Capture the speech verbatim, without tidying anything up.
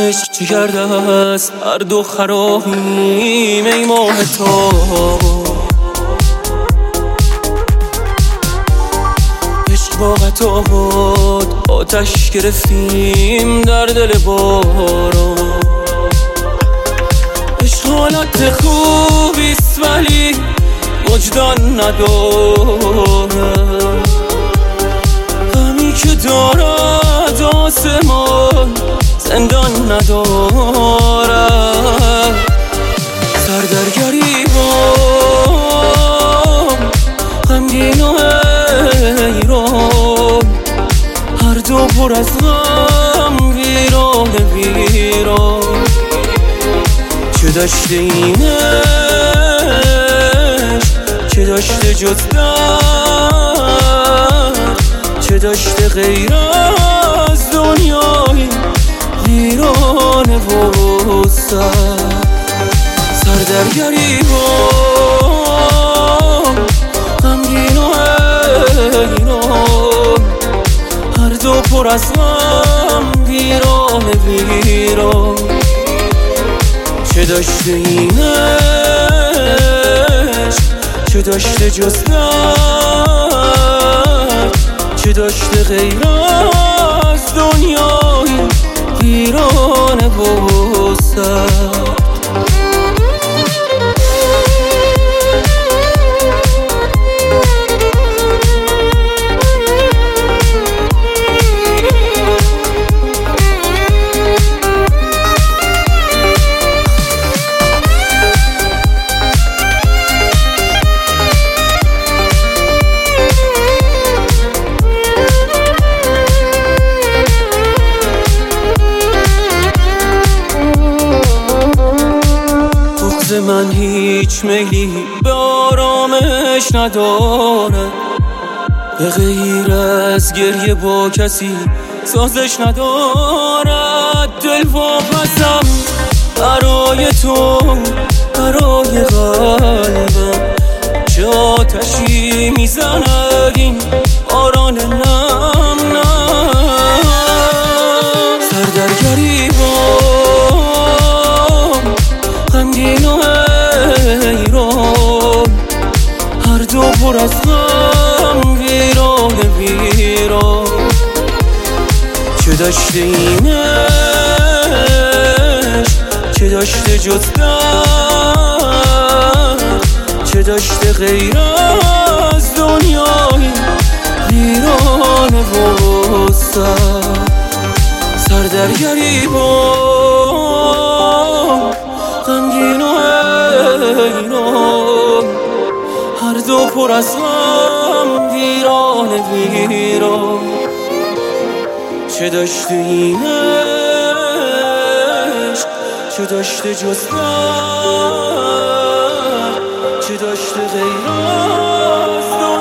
عشق چه کرده است هر دو خرابیم ای ماه تو. عشق با قطعات آتش گرفتیم در دل باران. عشق حالت خوبیست ولی وجدان نداره، غمی که دارد آسمان زندان نداره. سر در گریبان غمگین و حیران، هر دو پر از غم ویران ویران. چه داشته این عشق چه داشته جز درد، چه داشته غیر از دنیای ویران و سر. سر در گریبان غمگین و حیران، هر دو پر از غم ویران ویران. چه داشته این عشق چه داشته جز درد، چه داشته غیر از دنیای ویران و سر. من هیچ میلی به آرامش نداره، به غیر از گریه با کسی سازش ندارد. دل واپسم برای تو برای قلبم، چه آتشی میزند این باران نم نم. سر در گریبان غمگین و حیران، هر دو پر از غم ویران ویران. چه داشته این عشق چه داشته جز درد، چه داشته غیر از دنیای ویران و سر. سر در گریبان غمگین و حیران، هر دو پر از غم ویران ویران. چه داشته این عشق چه داشته جز درد، چه داشته غیر از